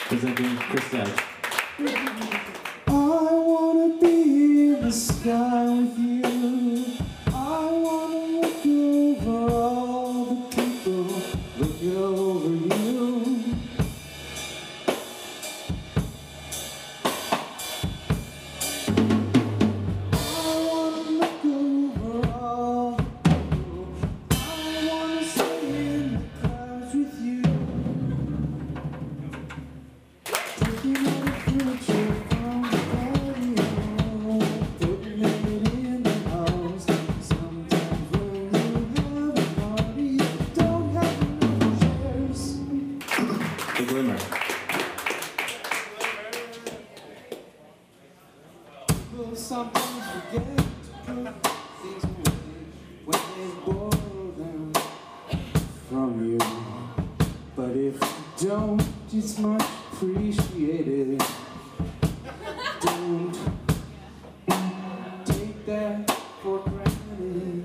Presenting Chris Dodge. I wanna be in the sky with you. I wanna look over all the people, look over you. I wanna look over all the people. I wanna stay in the clouds with you. Taking all the future from the patio, putting it in the house. Sometimes when you have a party, you don't have enough chairs. The Glimmer. People sometimes forget to put things away when they borrow them from you. But if you don't, it's much appreciated. Don't take that for granted.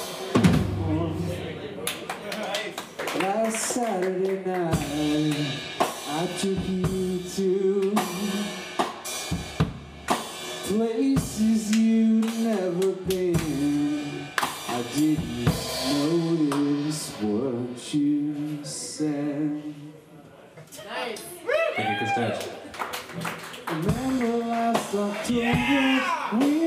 Last Saturday night, I took you to places you'd never been. I didn't notice what you said. Thank you, Chris Dodge. Remember last October, we